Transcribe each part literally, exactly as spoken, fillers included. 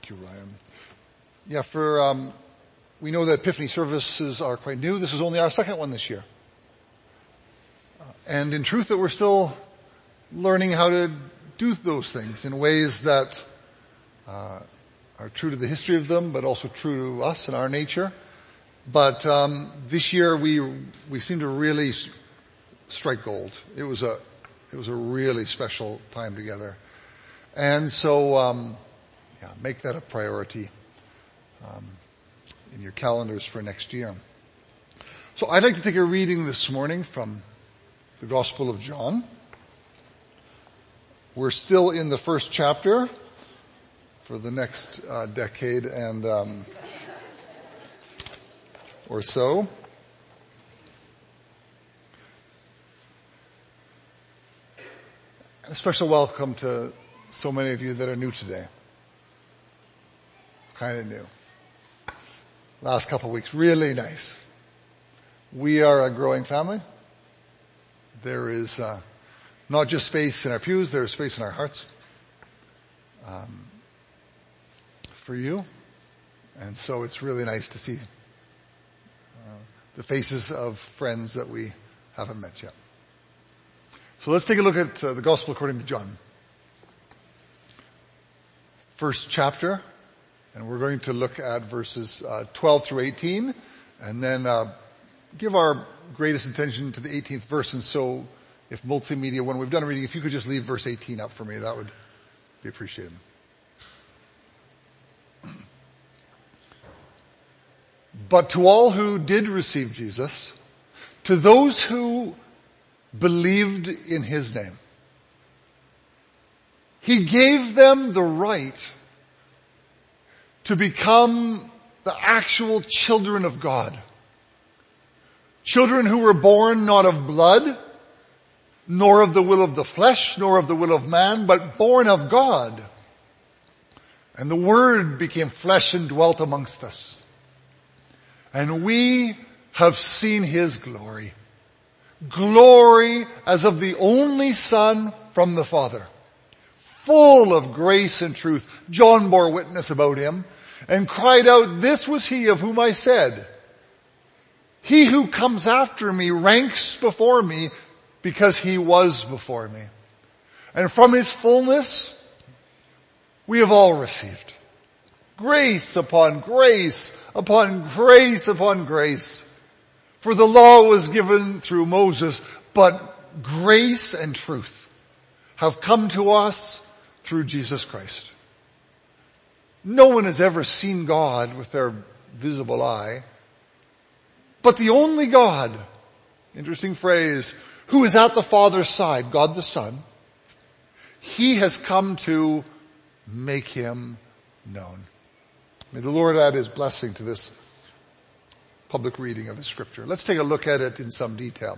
Thank you, Ryan. Yeah, for um, we know that Epiphany services are quite new. This is only our second one this year. Uh, and in truth that we're still learning how to do those things in ways that uh, are true to the history of them, but also true to us and our nature. But um, this year we we seem to really strike gold. It was a it was a really special time together. And so, um, yeah, make that a priority um, in your calendars for next year. So I'd like to take a reading this morning from the Gospel of John. We're still in the first chapter for the next uh, decade and um, or so. And a special welcome to so many of you that are new today. Kind of new. Last couple of weeks, really nice. We are a growing family. There is uh, not just space in our pews, there is space in our hearts um, for you. And so it's really nice to see uh, the faces of friends that we haven't met yet. So let's take a look at uh, the Gospel according to John. First chapter, and we're going to look at verses uh, twelve through eighteen, and then uh, give our greatest attention to the eighteenth verse. And so, if multimedia, when we've done a reading, if you could just leave verse eighteen up for me, that would be appreciated. But to all who did receive Jesus, to those who believed in his name, he gave them the right to become the actual children of God. Children who were born not of blood, nor of the will of the flesh, nor of the will of man, but born of God. And the Word became flesh and dwelt amongst us. And we have seen his glory. Glory as of the only Son from the Father. Full of grace and truth. John bore witness about him and cried out, "This was he of whom I said, he who comes after me ranks before me because he was before me." And from his fullness we have all received grace upon grace upon grace upon grace. For the law was given through Moses, but grace and truth have come to us through Jesus Christ. No one has ever seen God with their visible eye, but the only God, interesting phrase, who is at the Father's side, God the Son, he has come to make him known. May the Lord add his blessing to this public reading of his scripture. Let's take a look at it in some detail.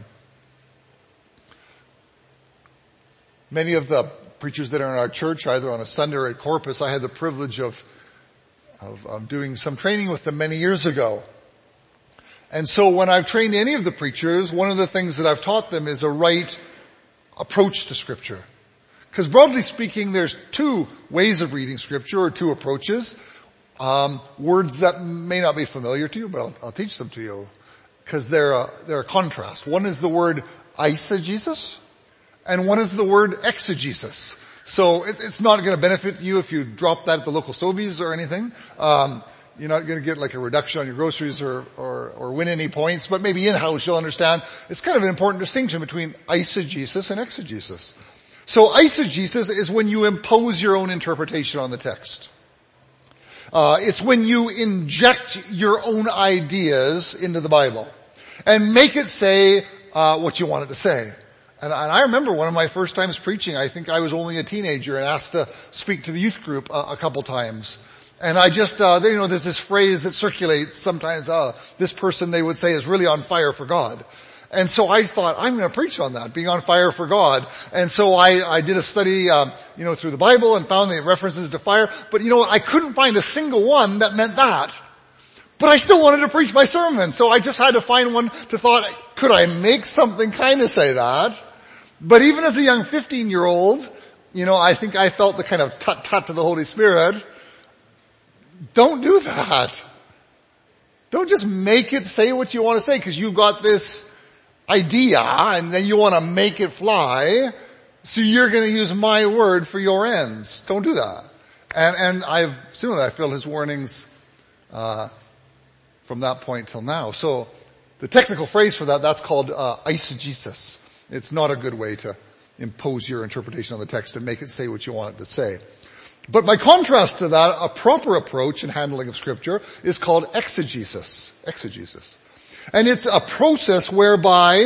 Many of the preachers that are in our church, either on a Sunday or at Corpus, I had the privilege of, of, of doing some training with them many years ago. And so when I've trained any of the preachers, one of the things that I've taught them is a right approach to Scripture. Because broadly speaking, there's two ways of reading Scripture, or two approaches. Um, words that may not be familiar to you, but I'll, I'll teach them to you. Because they're a, they're a contrast. One is the word eisegesis, and one is the word exegesis. So it, it's not going to benefit you if you drop that at the local Sobeys or anything. Um, you're not going to get like a reduction on your groceries or, or, or win any points, but maybe in-house you'll understand it's kind of an important distinction between eisegesis and exegesis. So eisegesis is when you impose your own interpretation on the text. Uh, it's when you inject your own ideas into the Bible and make it say uh, what you want it to say. And I remember one of my first times preaching, I think I was only a teenager and asked to speak to the youth group a, a couple times. And I just, uh, you know, there's this phrase that circulates sometimes, uh, this person they would say is really on fire for God. And so I thought, I'm going to preach on that, being on fire for God. And so I, I did a study, um, you know, through the Bible and found the references to fire. But you know what? I couldn't find a single one that meant that. But I still wanted to preach my sermon. So I just had to find one to thought, could I make something kind of say that? But even as a young fifteen year old, you know, I think I felt the kind of tut-tut to the Holy Spirit. Don't do that. Don't just make it say what you want to say because you've got this idea and then you want to make it fly. So you're going to use my word for your ends. Don't do that. And, and I've, similarly, I feel his warnings, uh, from that point till now. So the technical phrase for that, that's called, uh, eisegesis. It's not a good way to impose your interpretation on the text and make it say what you want it to say. But by contrast to that, a proper approach in handling of scripture is called exegesis. Exegesis. And it's a process whereby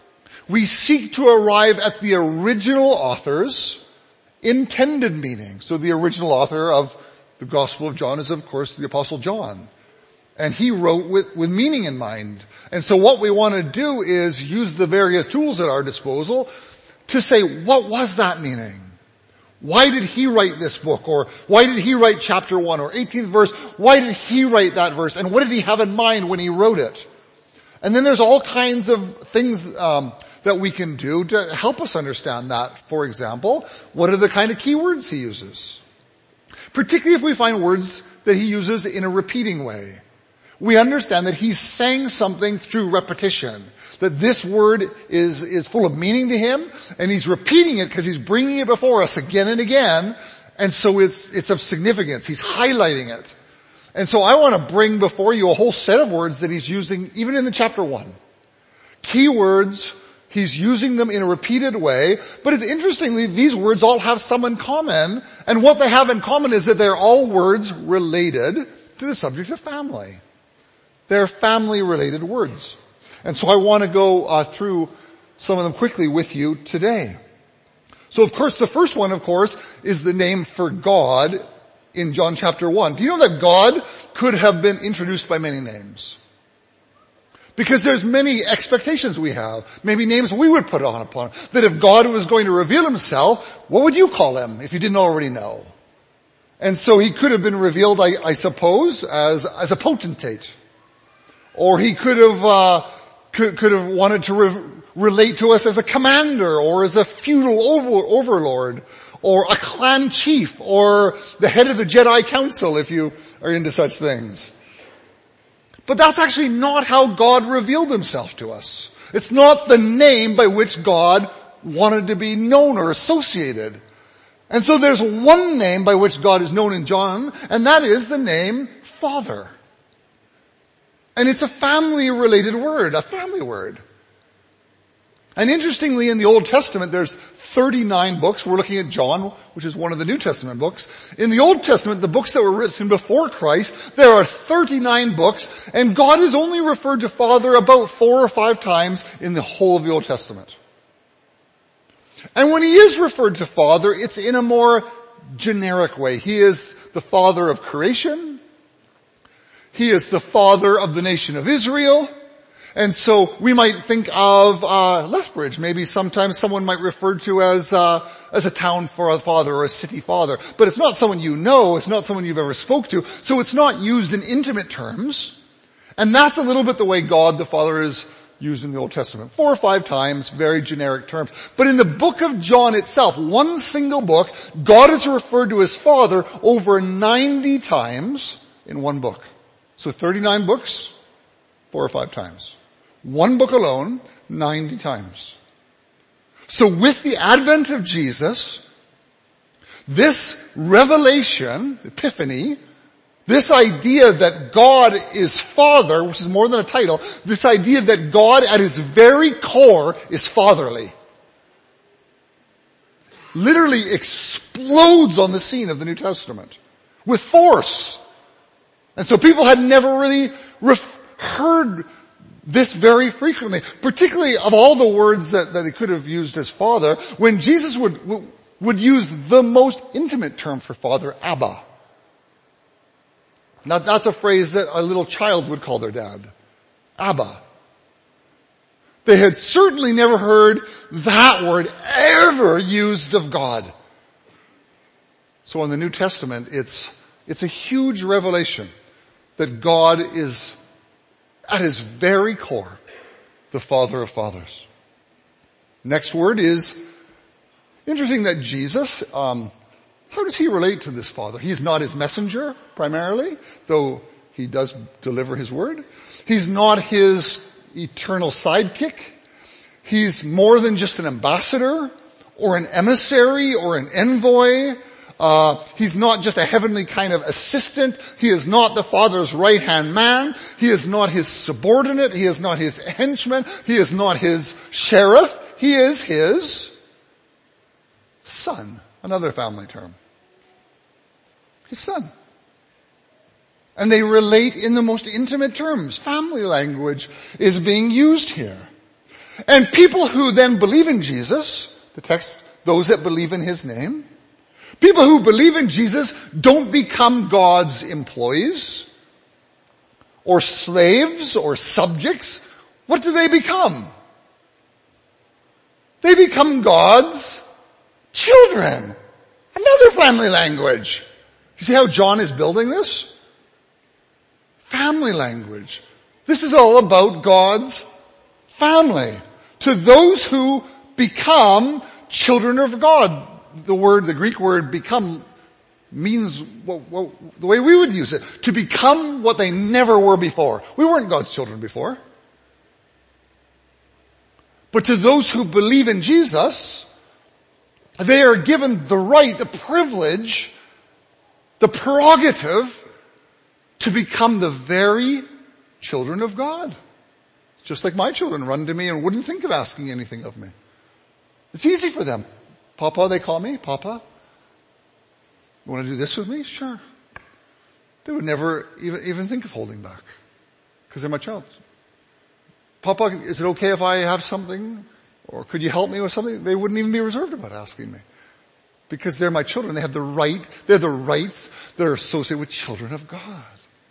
we seek to arrive at the original author's intended meaning. So the original author of the Gospel of John is, of course, the Apostle John. And he wrote with, with meaning in mind. And so what we want to do is use the various tools at our disposal to say, what was that meaning? Why did he write this book? Or why did he write chapter one or eighteenth verse? Why did he write that verse? And what did he have in mind when he wrote it? And then there's all kinds of things um, that we can do to help us understand that. For example, what are the kind of keywords he uses? Particularly if we find words that he uses in a repeating way. We understand that he's saying something through repetition. That this word is, is full of meaning to him, and he's repeating it because he's bringing it before us again and again, and so it's, it's of significance. He's highlighting it. And so I want to bring before you a whole set of words that he's using even in the chapter one. Key words, he's using them in a repeated way, but it's interestingly, these words all have some in common, and what they have in common is that they're all words related to the subject of family. They're family-related words. And so I want to go uh, through some of them quickly with you today. So of course, the first one, of course, is the name for God in John chapter one. Do you know that God could have been introduced by many names? Because there's many expectations we have, maybe names we would put on upon, that if God was going to reveal himself, what would you call him if you didn't already know? And so he could have been revealed, I, I suppose, as, as a potentate. Or he could have, uh, could, could have wanted to re- relate to us as a commander, or as a feudal over, overlord, or a clan chief, or the head of the Jedi Council, if you are into such things. But that's actually not how God revealed himself to us. It's not the name by which God wanted to be known or associated. And so there's one name by which God is known in John, and that is the name Father. And it's a family-related word, a family word. And interestingly, in the Old Testament, there's thirty-nine books. We're looking at John, which is one of the New Testament books. In the Old Testament, the books that were written before Christ, there are thirty-nine books, and God is only referred to Father about four or five times in the whole of the Old Testament. And when he is referred to Father, it's in a more generic way. He is the Father of creation. He is the father of the nation of Israel. And so we might think of uh Lethbridge. Maybe sometimes someone might refer to as uh as a town for a father or a city father. But it's not someone you know. It's not someone you've ever spoke to. So it's not used in intimate terms. And that's a little bit the way God the Father is used in the Old Testament. Four or five times, very generic terms. But in the book of John itself, one single book, God is referred to as Father over ninety times in one book. So thirty-nine books, four or five times. One book alone, ninety times. So with the advent of Jesus, this revelation, epiphany, this idea that God is Father, which is more than a title, this idea that God at his very core is fatherly, literally explodes on the scene of the New Testament with force. And so people had never really ref- heard this very frequently, particularly of all the words that, that he could have used as Father, when Jesus would, would use the most intimate term for Father, Abba. Now that's a phrase that a little child would call their dad. Abba. They had certainly never heard that word ever used of God. So in the New Testament, it's, it's a huge revelation that God is, at his very core, the Father of fathers. Next word is, interesting that Jesus, um, How does he relate to this Father? He's not his messenger, primarily, though he does deliver his word. He's not his eternal sidekick. He's more than just an ambassador or an emissary or an envoy. Uh, he's not just a heavenly kind of assistant. He is not the Father's right-hand man. He is not his subordinate. He is not his henchman. He is not his sheriff. He is his son. Another family term. His son. And they relate in the most intimate terms. Family language is being used here. And people who then believe in Jesus, the text, those that believe in his name, people who believe in Jesus don't become God's employees or slaves or subjects. What do they become? They become God's children. Another family language. You see how John is building this? Family language. This is all about God's family. To those who become children of God. The word, the Greek word become means what, what, the way we would use it. To become what they never were before. We weren't God's children before. But to those who believe in Jesus, they are given the right, the privilege, the prerogative to become the very children of God. Just like my children run to me and wouldn't think of asking anything of me. It's easy for them. Papa, they call me. Papa, you want to do this with me? Sure. They would never even, even think of holding back because they're my child. Papa, is it okay if I have something? Or could you help me with something? They wouldn't even be reserved about asking me. Because they're my children. They have the right, they're the rights that are associated with children of God.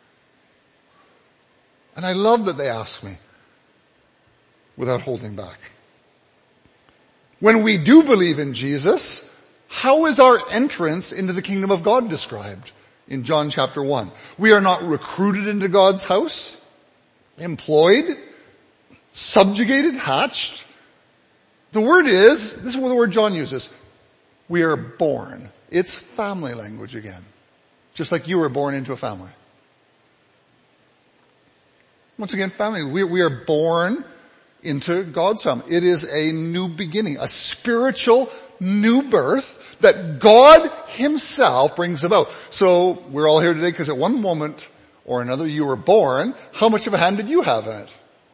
And I love that they ask me without holding back. When we do believe in Jesus, how is our entrance into the kingdom of God described in John chapter one? We are not recruited into God's house, employed, subjugated, hatched. The word is, this is what the word John uses, we are born. It's family language again. Just like you were born into a family. Once again, family. We, we are born into God's family. It is a new beginning, a spiritual new birth that God himself brings about. So we're all here today because at one moment or another you were born. How much of a hand did you have in it?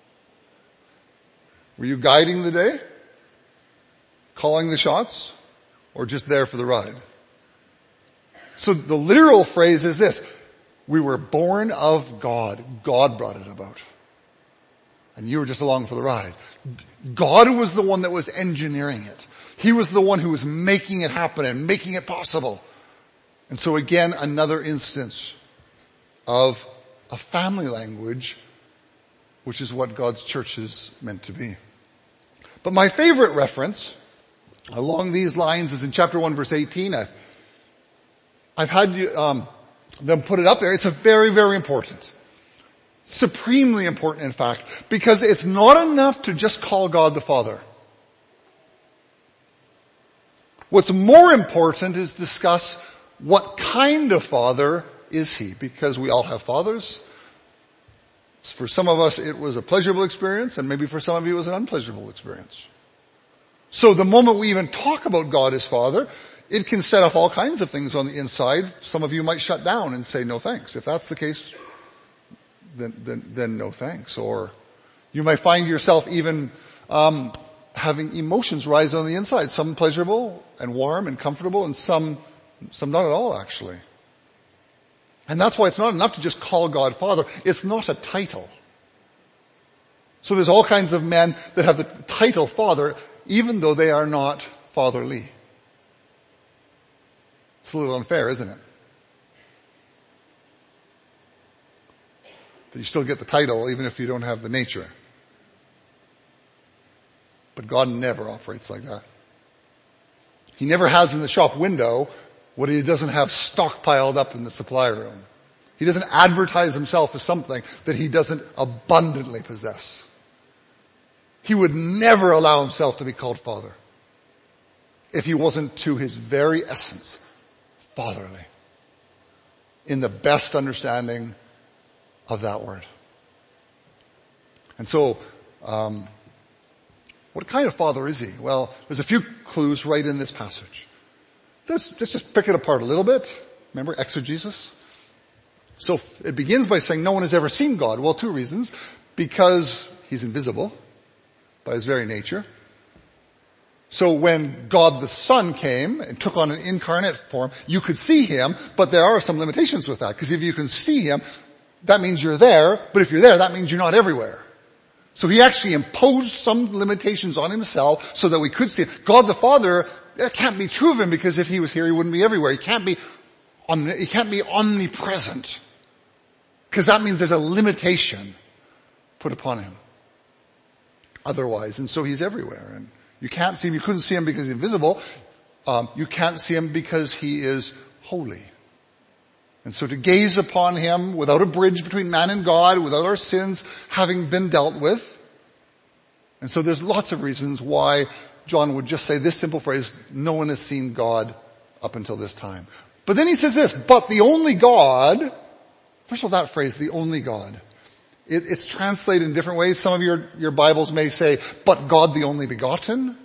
Were you guiding the day? Calling the shots? Or just there for the ride? So the literal phrase is this. We were born of God. God brought it about. And you were just along for the ride. God was the one that was engineering it. He was the one who was making it happen and making it possible. And so again, another instance of a family language, which is what God's church is meant to be. But my favorite reference along these lines is in chapter one, verse eighteen. I've, I've had you, um, them put it up there. It's a very, very important. Supremely important, in fact, because it's not enough to just call God the Father. What's more important is discuss what kind of father is he, because we all have fathers. For some of us it was a pleasurable experience, and maybe for some of you it was an unpleasurable experience. So the moment we even talk about God as Father, it can set off all kinds of things on the inside. Some of you might shut down and say no thanks. If that's the case, then, then, then no thanks. Or you might find yourself even um, having emotions rise on the inside. Some pleasurable and warm and comfortable, and some, some not at all actually. And that's why it's not enough to just call God Father. It's not a title. So there's all kinds of men that have the title Father, even though they are not fatherly. It's a little unfair, isn't it? That you still get the title even if you don't have the nature. But God never operates like that. He never has in the shop window what he doesn't have stockpiled up in the supply room. He doesn't advertise himself as something that he doesn't abundantly possess. He would never allow himself to be called Father if he wasn't to his very essence fatherly, in the best understanding of that word. And so, um, what kind of father is he? Well, there's a few clues right in this passage. Let's, let's just pick it apart a little bit. Remember, exegesis? So it begins by saying no one has ever seen God. Well, two reasons. Because he's invisible by his very nature. So when God the Son came and took on an incarnate form, you could see him, but there are some limitations with that. Because if you can see him, that means you're there, but if you're there, that means you're not everywhere. So he actually imposed some limitations on himself so that we could see him. God the Father, that can't be true of him, because if he was here, he wouldn't be everywhere. He can't be, omni- he can't be omnipresent. Because that means there's a limitation put upon him otherwise. And so he's everywhere. And you can't see him. You couldn't see him because he's invisible. Um, you can't see him because he is holy. And so to gaze upon him without a bridge between man and God, without our sins having been dealt with. And so there's lots of reasons why John would just say this simple phrase, no one has seen God up until this time. But then he says this, but the only God, first of all, that phrase, the only God, it, it's translated in different ways. Some of your, your Bibles may say, but God the only begotten.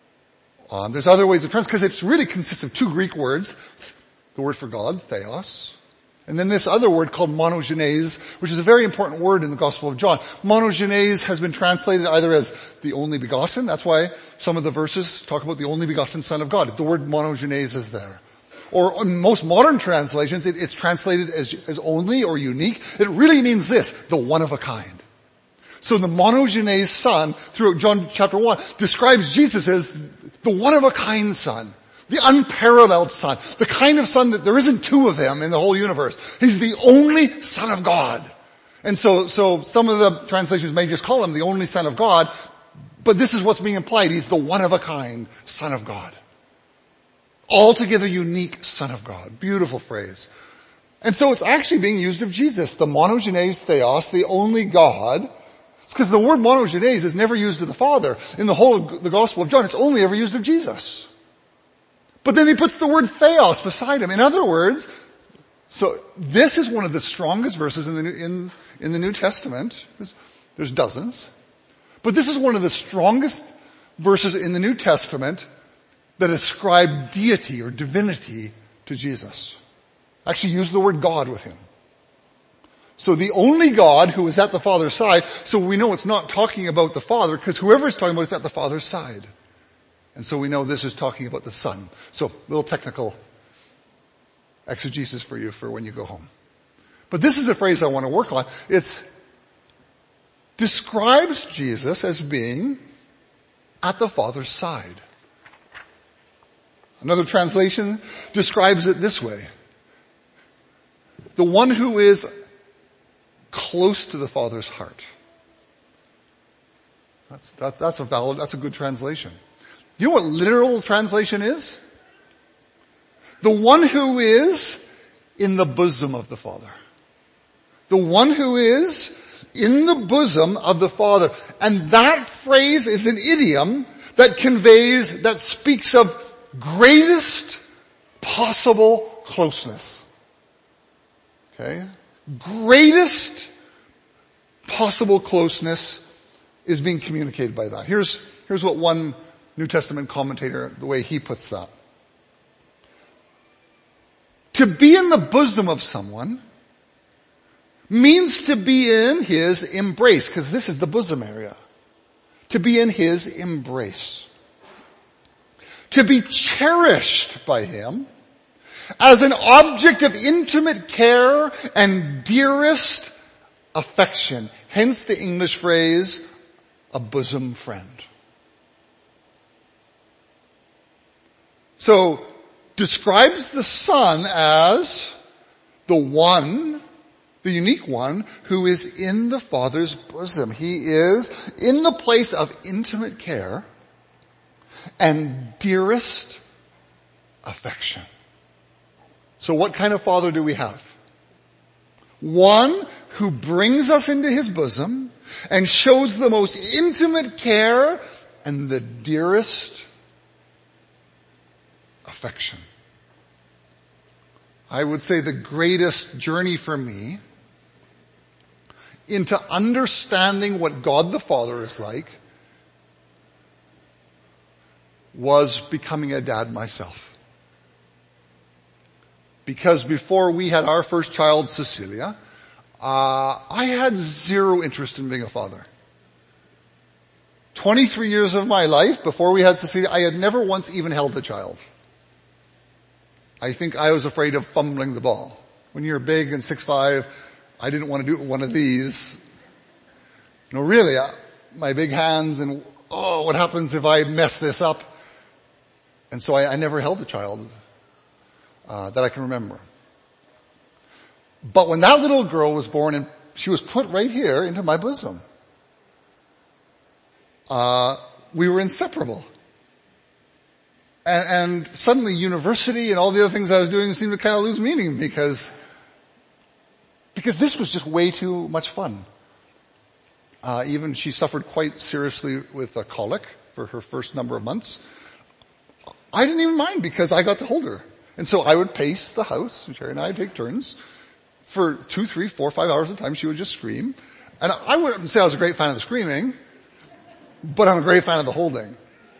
Um, there's other ways of translating, because it really consists of two Greek words. The word for God, theos. And then this other word called monogenes, which is a very important word in the Gospel of John. Monogenes has been translated either as the only begotten. That's why some of the verses talk about the only begotten Son of God. The word monogenes is there. Or in most modern translations, it, it's translated as, as only or unique. It really means this, the one of a kind. So the monogenes Son, throughout John chapter one, describes Jesus as the one of a kind Son. The unparalleled Son. The kind of Son that there isn't two of them in the whole universe. He's the only Son of God. And so, so some of the translations may just call him the only Son of God, but this is what's being implied. He's the one of a kind Son of God. Altogether unique Son of God. Beautiful phrase. And so it's actually being used of Jesus. The monogenes theos, the only God. It's because the word monogenes is never used of the Father. In the whole of the Gospel of John, it's only ever used of Jesus. But then he puts the word theos beside him. In other words, so this is one of the strongest verses in the New, in, in the New Testament. There's, there's dozens. But this is one of the strongest verses in the New Testament that ascribe deity or divinity to Jesus. Actually use the word God with him. So the only God who is at the Father's side, so we know it's not talking about the Father, because whoever it's talking about is at the Father's side. And so we know this is talking about the Son. So, a little technical exegesis for you for when you go home. But this is the phrase I want to work on. It's describes Jesus as being at the Father's side. Another translation describes it this way. The one who is close to the Father's heart. That's, that, that's a valid, that's a good translation. Do you know what literal translation is? The one who is in the bosom of the Father. The one who is in the bosom of the Father. And that phrase is an idiom that conveys, that speaks of greatest possible closeness. Okay? Greatest possible closeness is being communicated by that. Here's, here's what one New Testament commentator, the way he puts that. To be in the bosom of someone means to be in his embrace, because this is the bosom area. To be in his embrace. To be cherished by him as an object of intimate care and dearest affection. Hence the English phrase, a bosom friend. So, describes the Son as the one, the unique one, who is in the Father's bosom. He is in the place of intimate care and dearest affection. So what kind of Father do we have? One who brings us into his bosom and shows the most intimate care and the dearest affection. I would say the greatest journey for me into understanding what God the Father is like was becoming a dad myself. Because before we had our first child, Cecilia, uh, I had zero interest in being a father. twenty-three years of my life before we had Cecilia, I had never once even held a child. I think I was afraid of fumbling the ball. When you're big and six foot five, I didn't want to do it with one of these. No, really, I, my big hands and, oh, what happens if I mess this up? And so I, I never held a child uh, that I can remember. But when that little girl was born and she was put right here into my bosom, uh, we were inseparable. And, and suddenly university and all the other things I was doing seemed to kind of lose meaning because, because this was just way too much fun. Uh, even she suffered quite seriously with a colic for her first number of months. I didn't even mind because I got to hold her. And so I would pace the house, and Sherry and I would take turns. For two, three, four, five hours at a time, she would just scream. And I wouldn't say I was a great fan of the screaming, but I'm a great fan of the holding.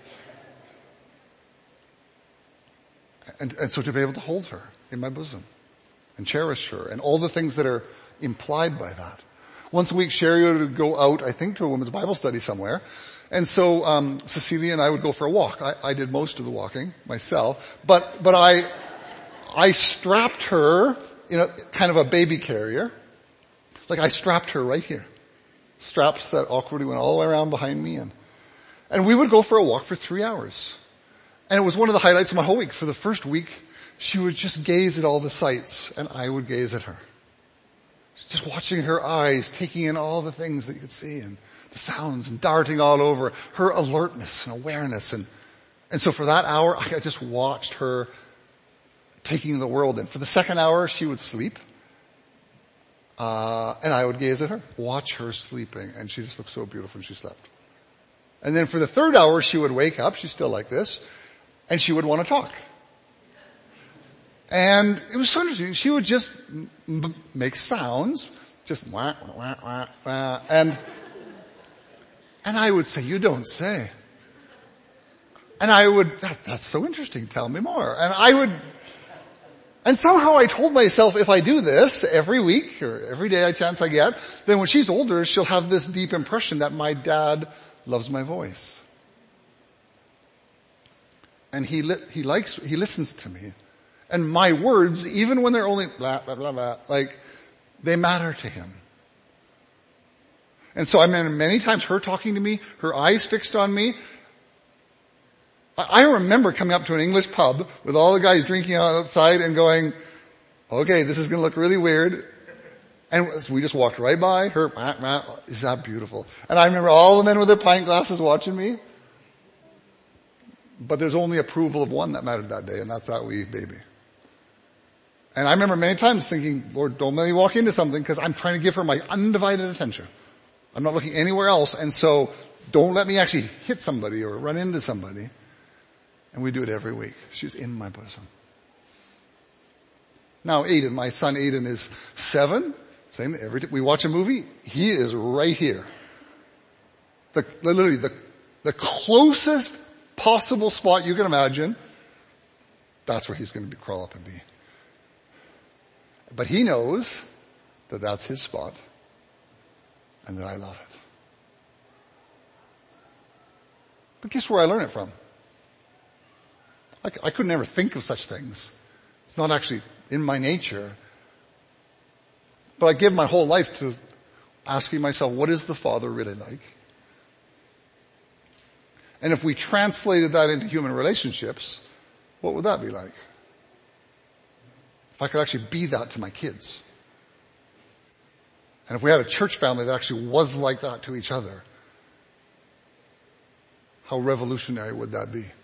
And, and so to be able to hold her in my bosom and cherish her and all the things that are implied by that. Once a week, Sherry would go out, I think, to a women's Bible study somewhere. And so, um, Cecilia and I would go for a walk. I, I did most of the walking myself, but, but I, I strapped her in a kind of a baby carrier. Like I strapped her right here. Straps that awkwardly went all the way around behind me and, and we would go for a walk for three hours. And it was one of the highlights of my whole week. For the first week, she would just gaze at all the sights and I would gaze at her. Just watching her eyes, taking in all the things that you could see and the sounds and darting all over, her alertness and awareness. And, and so for that hour, I just watched her taking the world in. For the second hour, she would sleep. Uh, and I would gaze at her, watch her sleeping. And she just looked so beautiful when she slept. And then for the third hour, she would wake up. She's still like this. And she would want to talk. And it was so interesting. She would just m- make sounds, just wah, wah, wah, wah, and, and I would say, you don't say. And I would, that, that's so interesting, tell me more. And I would, and somehow I told myself if I do this every week or every day I chance I get, then when she's older, she'll have this deep impression that my dad loves my voice. And he li- he likes, he listens to me. And my words, even when they're only blah, blah, blah, blah, like, they matter to him. And so I mean, many times her talking to me, her eyes fixed on me. I remember coming up to an English pub with all the guys drinking outside and going, okay, this is going to look really weird. And we just walked right by her. Is that beautiful? And I remember all the men with their pint glasses watching me. But there's only approval of one that mattered that day, and that's that wee baby. And I remember many times thinking, Lord, don't let me walk into something because I'm trying to give her my undivided attention. I'm not looking anywhere else. And so don't let me actually hit somebody or run into somebody. And we do it every week. She's in my bosom. Now Aiden, my son Aiden is seven. Same, every time we watch a movie, he is right here. The, literally the, the closest possible spot you can imagine, that's where he's going to be, crawl up and be. But he knows that that's his spot and that I love it. But guess where I learn it from? I, I could never think of such things. It's not actually in my nature. But I give my whole life to asking myself, what is the Father really like? And if we translated that into human relationships, what would that be like? If I could actually be that to my kids. And if we had a church family that actually was like that to each other, how revolutionary would that be?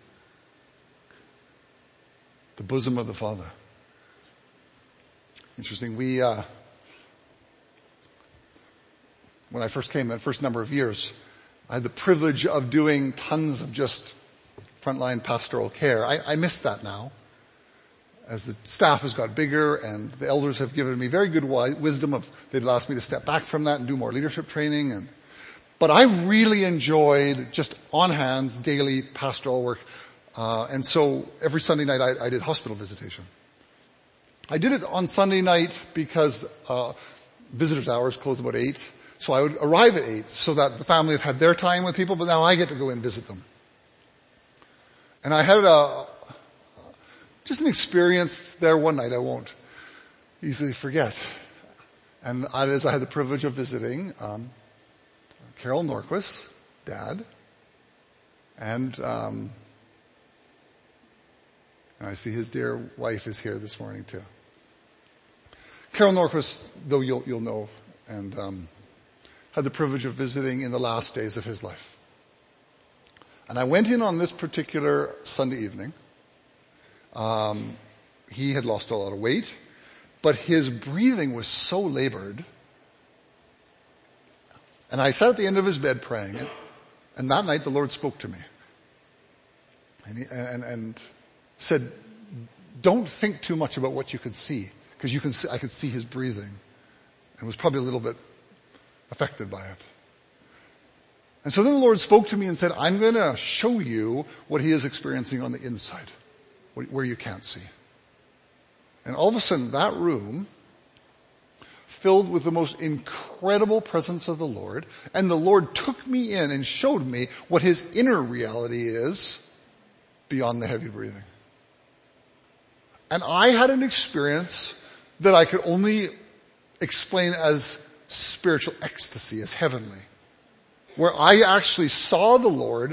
The bosom of the Father. Interesting. We, uh, when I first came, that first number of years, I had the privilege of doing tons of just frontline pastoral care. I, I miss that now. as the staff has got bigger and the elders have given me very good wisdom of, they'd asked me to step back from that and do more leadership training. And, but I really enjoyed just on hands daily pastoral work. Uh, and so every Sunday night I, I did hospital visitation. I did it on Sunday night because, uh, visitors hours close about eight. So I would arrive at eight so that the family have had their time with people, but now I get to go and visit them. And I had a, just an experience there one night I won't easily forget. And that is I had the privilege of visiting, um, Carol Norquist, Dad, and, um, and I see his dear wife is here this morning too. Carol Norquist, though you'll, you'll know, and, um, had the privilege of visiting in the last days of his life. And I went in on this particular Sunday evening. Um, he had lost a lot of weight, but his breathing was so labored. And I sat at the end of his bed praying, and that night the Lord spoke to me. And, he, and, and said, don't think too much about what you could see, because you can see, I could see his breathing, and was probably a little bit affected by it. And so then the Lord spoke to me and said, I'm going to show you what he is experiencing on the inside, where you can't see. And all of a sudden that room filled with the most incredible presence of the Lord, and the Lord took me in and showed me what his inner reality is beyond the heavy breathing. And I had an experience that I could only explain as spiritual ecstasy, as heavenly, where I actually saw the Lord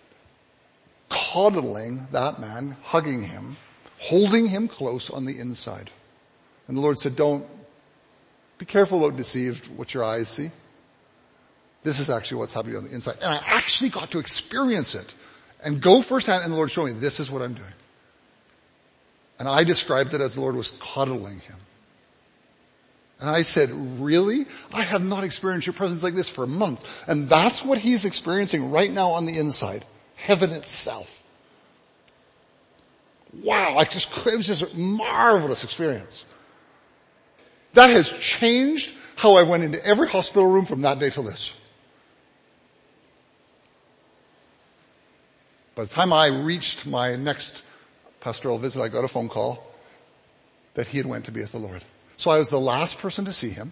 coddling that man, hugging him, holding him close on the inside. And the Lord said, don't, be careful about deceived what your eyes see. This is actually what's happening on the inside. And I actually got to experience it and go firsthand, and the Lord showed me, this is what I'm doing. And I described it as the Lord was coddling him. And I said, really? I have not experienced your presence like this for months. And that's what he's experiencing right now on the inside. Heaven itself. Wow, I just, it was just a marvelous experience. That has changed how I went into every hospital room from that day till this. By the time I reached my next pastoral visit, I got a phone call that he had went to be with the Lord. So I was the last person to see him.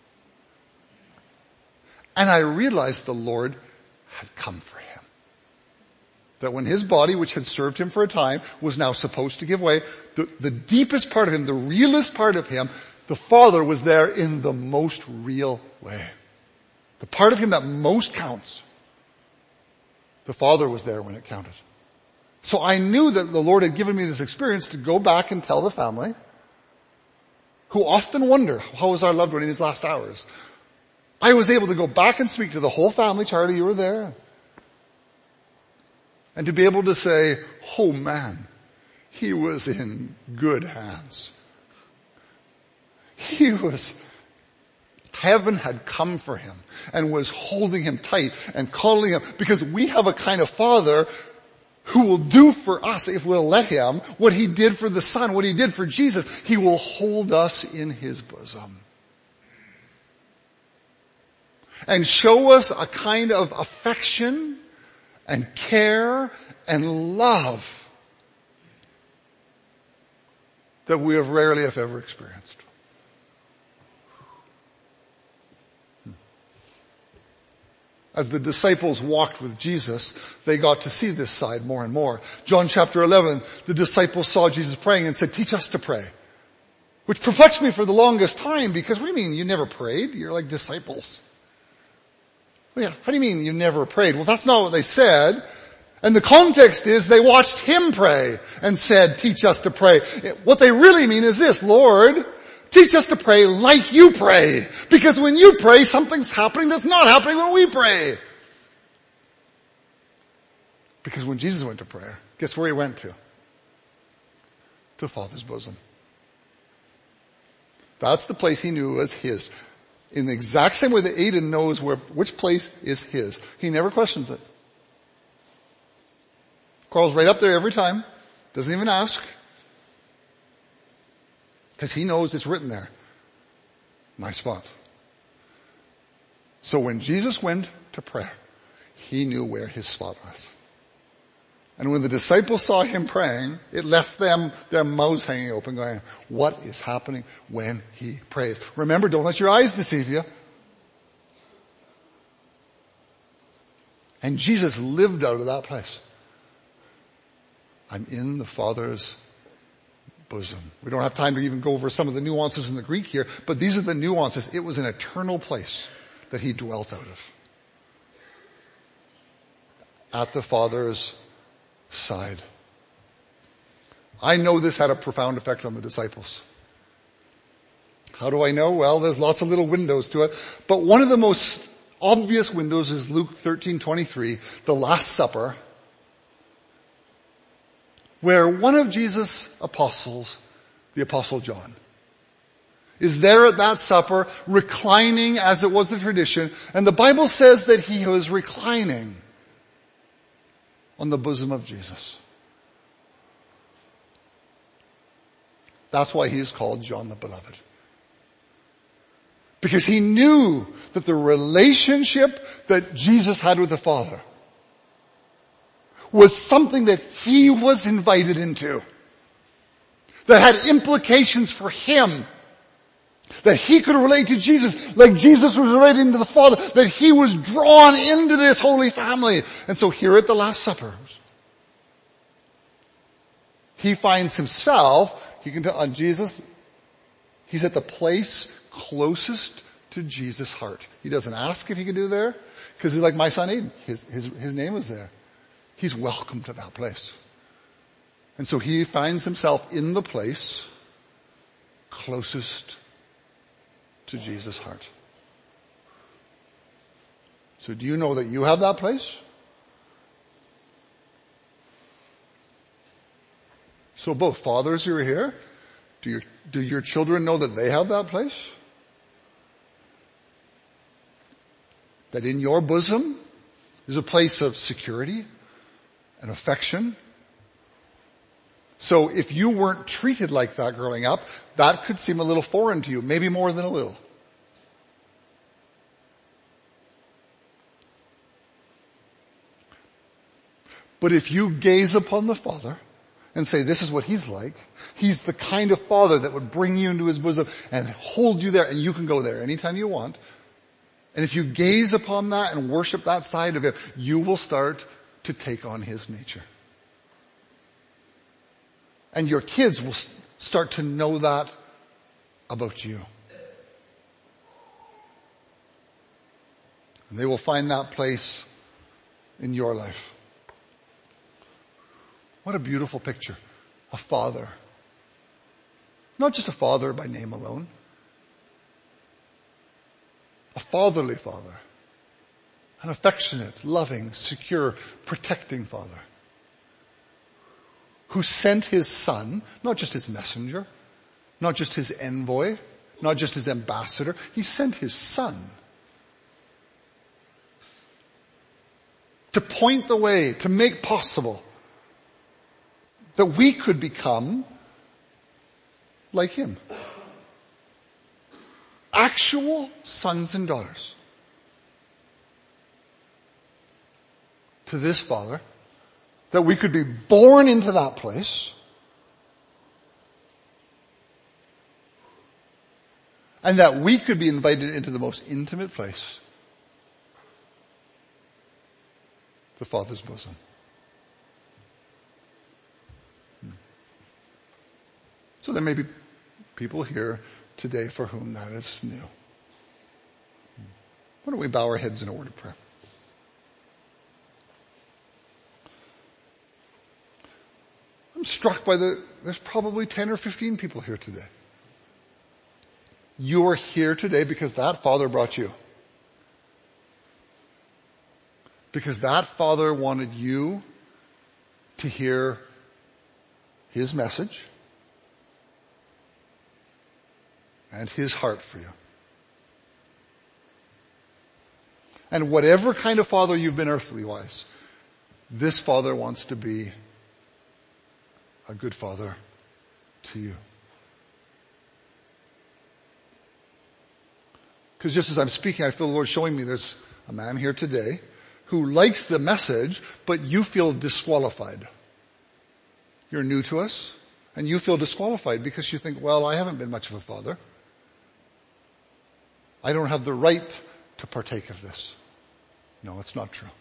And I realized the Lord had come for him. That when his body, which had served him for a time, was now supposed to give way, the, the deepest part of him, the realest part of him, the Father was there in the most real way. The part of him that most counts. The Father was there when it counted. So I knew that the Lord had given me this experience to go back and tell the family, who often wonder, how was our loved one in his last hours? I was able to go back and speak to the whole family. Charlie, you were there. And to be able to say, oh man, he was in good hands. He was, heaven had come for him and was holding him tight and coddling him, because we have a kind of Father who will do for us, if we'll let him, what he did for the Son, what he did for Jesus. He will hold us in his bosom and show us a kind of affection and care and love that we have rarely, if ever, experienced. As the disciples walked with Jesus, they got to see this side more and more. John chapter eleven, the disciples saw Jesus praying and said, teach us to pray. Which perplexed me for the longest time, because what do you mean you never prayed? You're like disciples. Well, yeah, how do you mean you never prayed? Well, that's not what they said. And the context is they watched him pray and said, teach us to pray. What they really mean is this, Lord, teach us to pray like you pray. Because when you pray, something's happening that's not happening when we pray. Because when Jesus went to prayer, guess where he went to? To the Father's bosom. That's the place he knew was his. In the exact same way that Aidan knows where, which place is his. He never questions it. Crawls right up there every time. Doesn't even ask. Because he knows it's written there. My spot. So when Jesus went to prayer, he knew where his spot was. And when the disciples saw him praying, it left them their mouths hanging open going, what is happening when he prays? Remember, don't let your eyes deceive you. And Jesus lived out of that place. I'm in the Father's bosom. We don't have time to even go over some of the nuances in the Greek here, but these are the nuances. It was an eternal place that he dwelt out of. At the Father's side. I know this had a profound effect on the disciples. How do I know? Well, there's lots of little windows to it, but one of the most obvious windows is Luke thirteen twenty-three, the Last Supper, where one of Jesus' apostles, the Apostle John, is there at that supper, reclining as it was the tradition, and the Bible says that he was reclining on the bosom of Jesus. That's why he is called John the Beloved. Because he knew that the relationship that Jesus had with the Father was something that he was invited into, that had implications for him, that he could relate to Jesus like Jesus was relating to the Father, that he was drawn into this holy family. And so here at the Last Supper, he finds himself, he can tell on Jesus, he's at the place closest to Jesus' heart. He doesn't ask if he can do there, because he's like my son Aiden. His, his, his name is there. He's welcome to that place. And so he finds himself in the place closest to Jesus' heart. So do you know that you have that place? So both fathers who are here, do your, do your children know that they have that place? That in your bosom is a place of security and affection. So if you weren't treated like that growing up, that could seem a little foreign to you, maybe more than a little. But if you gaze upon the Father and say, this is what he's like, he's the kind of Father that would bring you into his bosom and hold you there, and you can go there anytime you want. And if you gaze upon that and worship that side of him, you will start to take on his nature. And your kids will start to know that about you. And they will find that place in your life. What a beautiful picture. A father. Not just a father by name alone. A fatherly father. An affectionate, loving, secure, protecting father. Who sent his son, not just his messenger, not just his envoy, not just his ambassador. He sent his son to point the way, to make possible that we could become like him. Actual sons and daughters. To this Father, that we could be born into that place, and that we could be invited into the most intimate place, the Father's bosom. So there may be people here today for whom that is new. Why don't we bow our heads in a word of prayer? I'm struck by the, there's probably ten or fifteen people here today. You are here today because that Father brought you. Because that Father wanted you to hear his message and his heart for you. And whatever kind of father you've been earthly wise, this Father wants to be a good father to you. Because just as I'm speaking, I feel the Lord showing me there's a man here today who likes the message, but you feel disqualified. You're new to us, and you feel disqualified because you think, well, I haven't been much of a father. I don't have the right to partake of this. No, it's not true.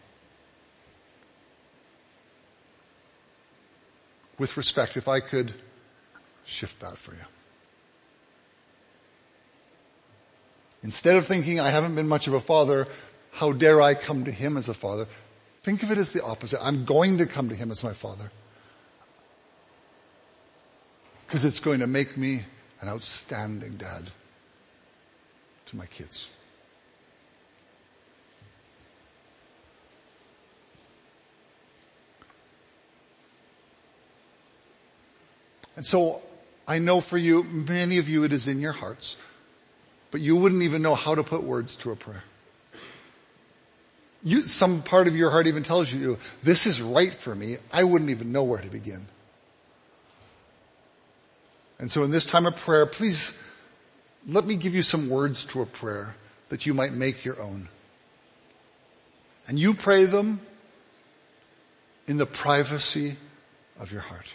With respect, if I could shift that for you. Instead of thinking, I haven't been much of a father, how dare I come to him as a father? Think of it as the opposite. I'm going to come to him as my father. Because it's going to make me an outstanding dad to my kids. And so, I know for you, many of you it is in your hearts, but you wouldn't even know how to put words to a prayer. You, some part of your heart even tells you, this is right for me. I wouldn't even know where to begin. And so in this time of prayer, please let me give you some words to a prayer that you might make your own. And you pray them in the privacy of your heart.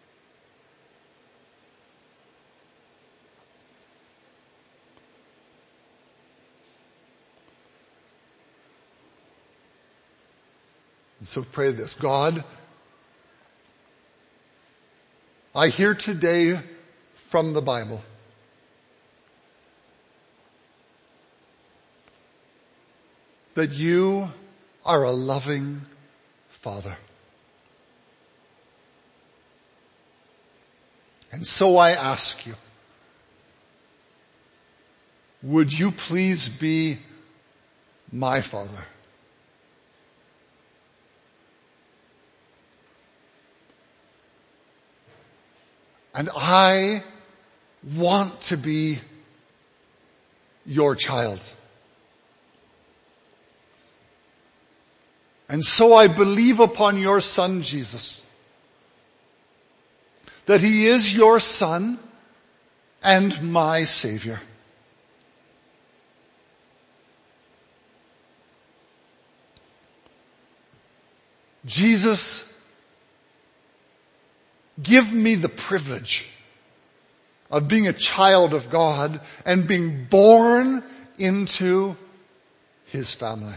And so pray this. God, I hear today from the Bible that you are a loving Father. And so I ask you, would you please be my Father? And I want to be your child. And so I believe upon your Son, Jesus, that he is your Son and my Savior. Jesus, give me the privilege of being a child of God and being born into his family.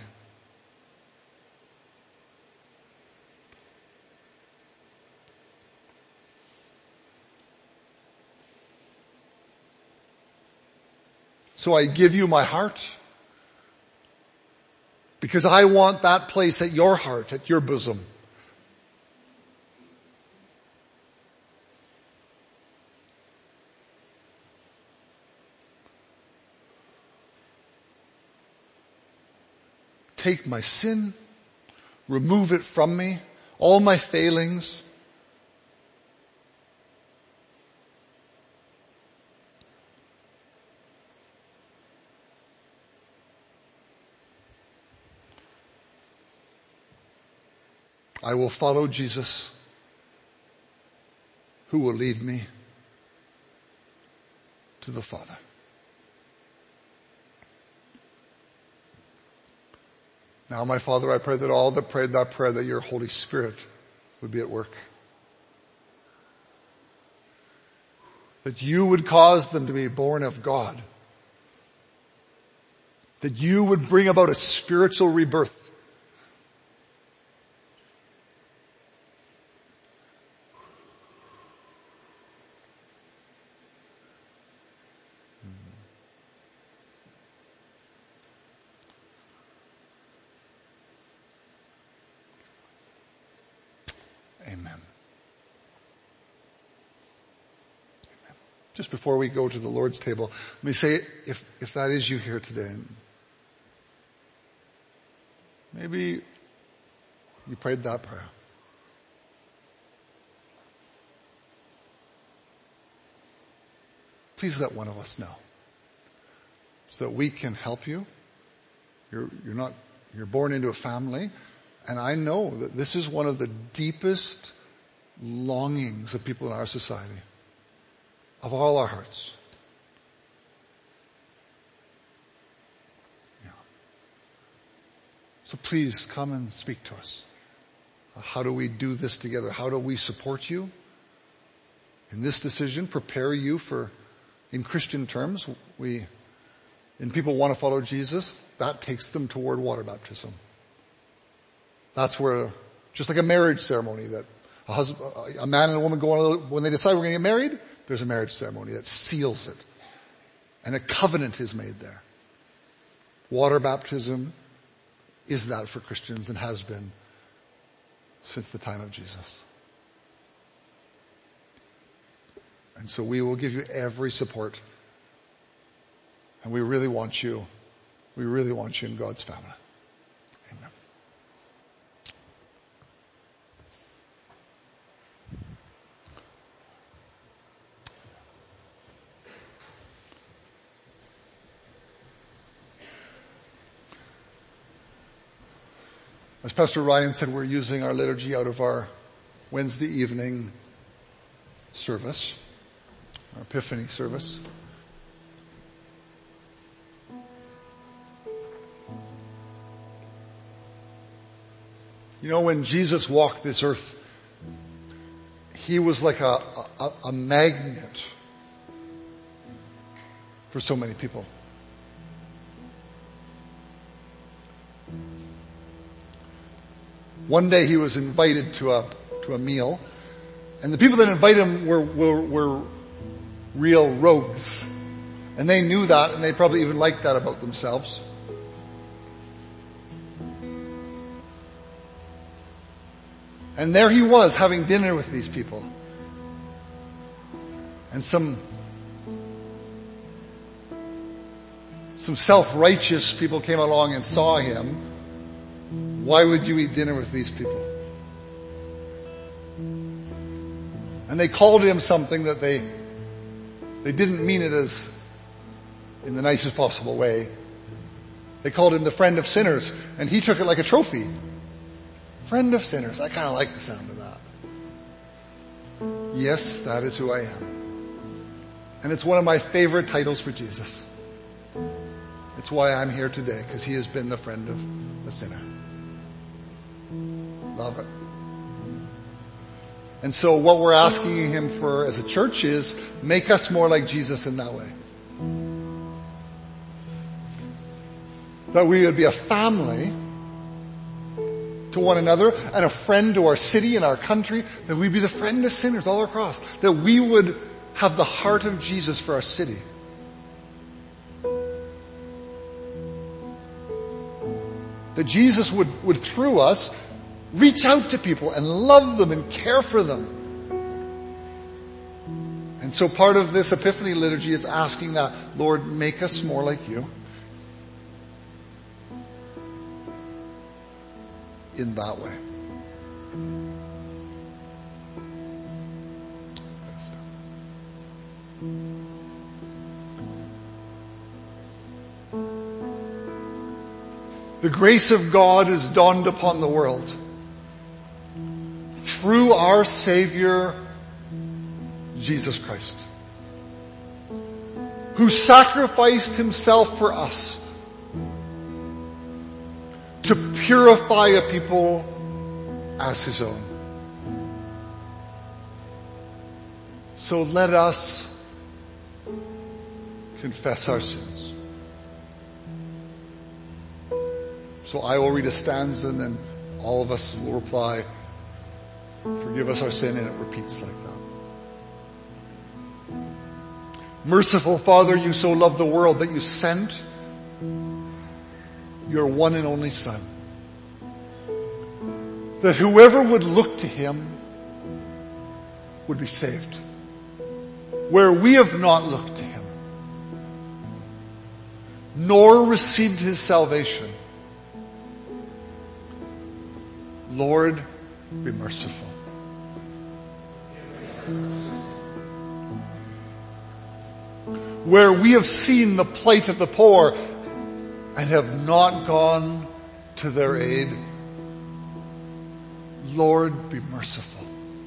So I give you my heart because I want that place at your heart, at your bosom. Take my sin, remove it from me, all my failings. I will follow Jesus, who will lead me to the Father. Now, my Father, I pray that all that prayed that prayer, that your Holy Spirit would be at work. That you would cause them to be born of God. That you would bring about a spiritual rebirth. Amen. Just before we go to the Lord's table, let me say, if, if that is you here today, maybe you prayed that prayer. Please let one of us know so that we can help you. You're, you're not, you're born into a family. And I know that this is one of the deepest longings of people in our society, of all our hearts. So please come and speak to us. How do we do this together? How do we support you in this decision, prepare you for, in Christian terms, we, and people want to follow Jesus, that takes them toward water baptism. That's where, just like a marriage ceremony, that a husband, a man and a woman go on, when they decide we're going to get married, there's a marriage ceremony that seals it. And a covenant is made there. Water baptism is that for Christians and has been since the time of Jesus. And so we will give you every support. And we really want you, we really want you in God's family. Amen. As Pastor Ryan said, we're using our liturgy out of our Wednesday evening service, our Epiphany service. You know, when Jesus walked this earth, he was like a, a, a magnet for so many people. One day he was invited to a to a meal, and the people that invited him were, were, were real rogues. And they knew that, and they probably even liked that about themselves. And there he was having dinner with these people. And some, some self-righteous people came along and saw him. Why would you eat dinner with these people? And they called him something that they, they didn't mean it as in the nicest possible way. They called him the friend of sinners, and he took it like a trophy. Friend of sinners. I kind of like the sound of that. Yes, that is who I am. And it's one of my favorite titles for Jesus. It's why I'm here today, because he has been the friend of a sinner. Love it. And so what we're asking him for as a church is, make us more like Jesus in that way. That we would be a family to one another and a friend to our city and our country. That we'd be the friend of sinners all across. That we would have the heart of Jesus for our city. That Jesus would, would through us reach out to people and love them and care for them. And so part of this Epiphany liturgy is asking that, Lord, make us more like you. In that way. The grace of God is dawned upon the world through our Savior, Jesus Christ, who sacrificed himself for us to purify a people as his own. So let us confess our sins. So I will read a stanza and then all of us will reply, forgive us our sin, and it repeats like that. Merciful Father, you so loved the world that you sent your one and only Son, that whoever would look to him would be saved. Where we have not looked to him, nor received his salvation, Lord, be merciful. Where we have seen the plight of the poor and have not gone to their aid, Lord, be merciful.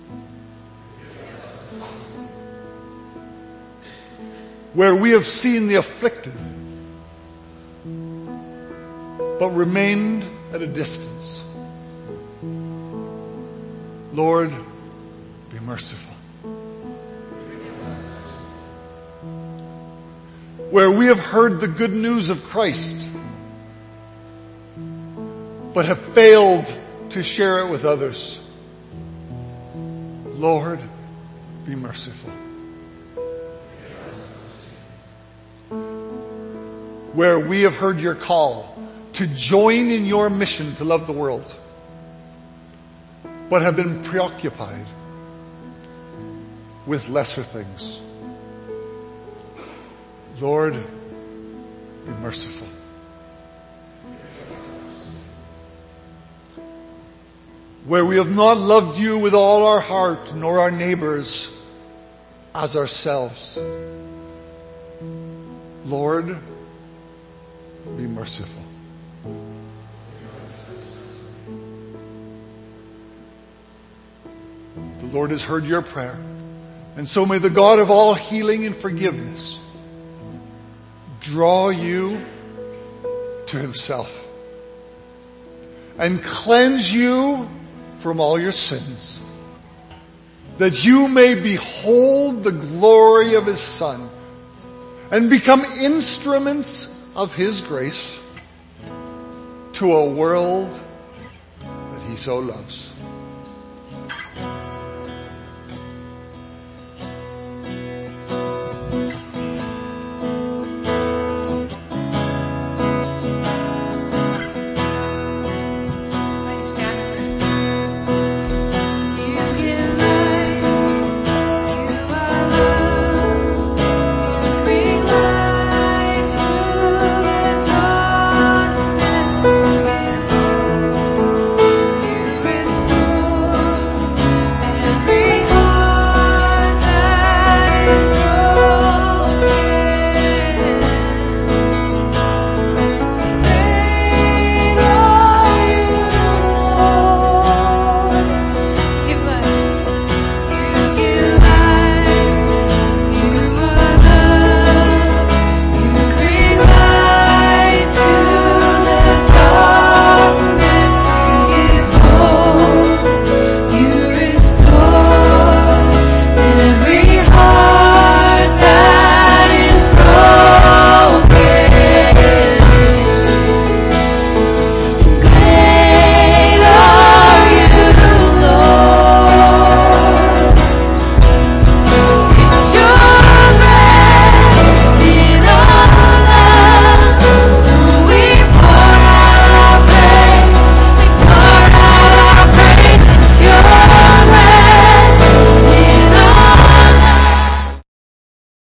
Where we have seen the afflicted, but remained at a distance. Lord, be merciful. Where we have heard the good news of Christ, but have failed to share it with others, Lord, be merciful. Where we have heard your call to join in your mission to love the world, but have been preoccupied with lesser things, Lord, be merciful. Where we have not loved you with all our heart, nor our neighbors as ourselves, Lord, be merciful. The Lord has heard your prayer, and so may the God of all healing and forgiveness draw you to himself and cleanse you from all your sins, that you may behold the glory of his Son and become instruments of his grace to a world that he so loves.